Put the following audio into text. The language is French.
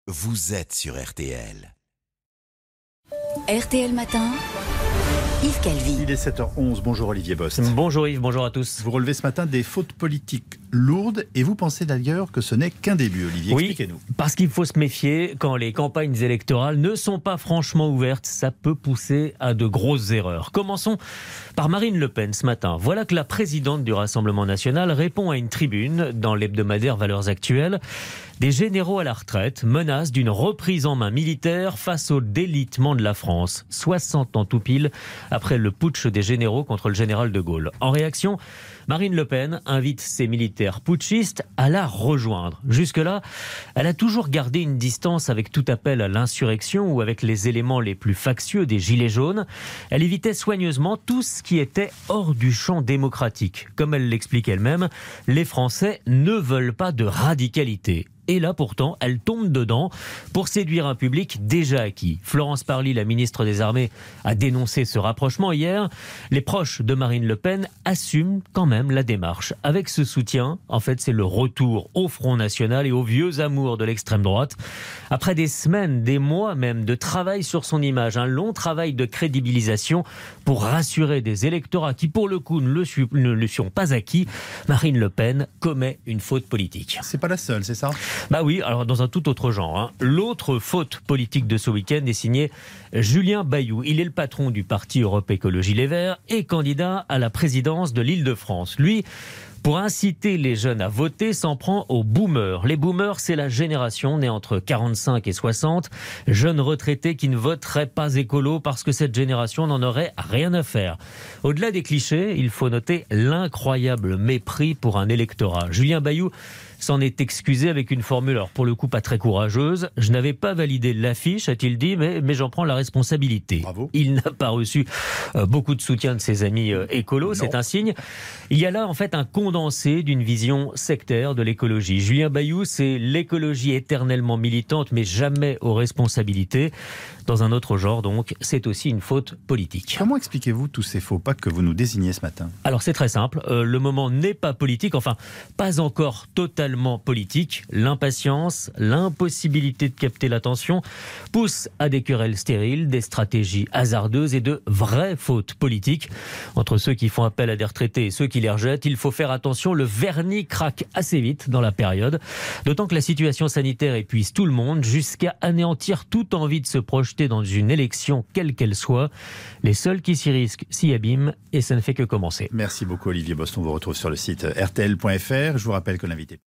Vous êtes sur RTL. RTL Matin, Yves Calvi. Il est 7h11, bonjour Olivier Bost. Bonjour Yves, bonjour à tous. Vous relevez ce matin des fautes politiques lourdes et vous pensez d'ailleurs que ce n'est qu'un début, Olivier, oui, expliquez-nous. Parce qu'il faut se méfier, quand les campagnes électorales ne sont pas franchement ouvertes, ça peut pousser à de grosses erreurs. Commençons par Marine Le Pen ce matin. Voilà que la présidente du Rassemblement national répond à une tribune dans l'hebdomadaire Valeurs Actuelles. Des généraux à la retraite menacent d'une reprise en main militaire face au délitement de la France. 60 ans tout pile après le putsch des généraux contre le général de Gaulle. En réaction, Marine Le Pen invite ses militaires putschistes à la rejoindre. Jusque-là, elle a toujours gardé une distance avec tout appel à l'insurrection ou avec les éléments les plus factieux des Gilets jaunes. Elle évitait soigneusement tout ce qui était hors du champ démocratique. Comme elle l'explique elle-même, les Français ne veulent pas de radicalité. Et là, pourtant, elle tombe dedans pour séduire un public déjà acquis. Florence Parly, la ministre des Armées, a dénoncé ce rapprochement hier. Les proches de Marine Le Pen assument quand même la démarche. Avec ce soutien, en fait, c'est le retour au Front National et aux vieux amours de l'extrême droite. Après des semaines, des mois même de travail sur son image, un long travail de crédibilisation pour rassurer des électorats qui, pour le coup, ne le sont pas acquis, Marine Le Pen commet une faute politique. C'est pas la seule, c'est ça ? Bah oui, alors dans un tout autre genre. L'autre faute politique de ce week-end est signée Julien Bayou. Il est le patron du parti Europe Écologie Les Verts et candidat à la présidence de l'Île-de-France. Lui, pour inciter les jeunes à voter, s'en prend aux boomers. Les boomers, c'est la génération née entre 45 et 60, jeunes retraités qui ne voteraient pas écolo parce que cette génération n'en aurait rien à faire. Au-delà des clichés, il faut noter l'incroyable mépris pour un électorat. Julien Bayou s'en est excusé avec une formule, alors pour le coup pas très courageuse. Je n'avais pas validé l'affiche, a-t-il dit, mais j'en prends la responsabilité. Bravo. Il n'a pas reçu beaucoup de soutien de ses amis écolos, c'est un signe. Il y a là en fait un condensé d'une vision sectaire de l'écologie. Julien Bayou, c'est l'écologie éternellement militante, mais jamais aux responsabilités. Dans un autre genre donc, c'est aussi une faute politique. Comment expliquez-vous tous ces faux pas que vous nous désignez ce matin ? Alors c'est très simple, le moment n'est pas politique, enfin pas encore totalement politique. L'impatience, l'impossibilité de capter l'attention poussent à des querelles stériles, des stratégies hasardeuses et de vraies fautes politiques. Entre ceux qui font appel à des retraités et ceux qui les rejettent, il faut faire attention, le vernis craque assez vite dans la période. D'autant que la situation sanitaire épuise tout le monde jusqu'à anéantir toute envie de se projeter dans une élection quelle qu'elle soit. Les seuls qui s'y risquent s'y abîment et ça ne fait que commencer. Merci beaucoup Olivier Bost, on vous retrouve sur le site rtl.fr. Je vous rappelle que l'invité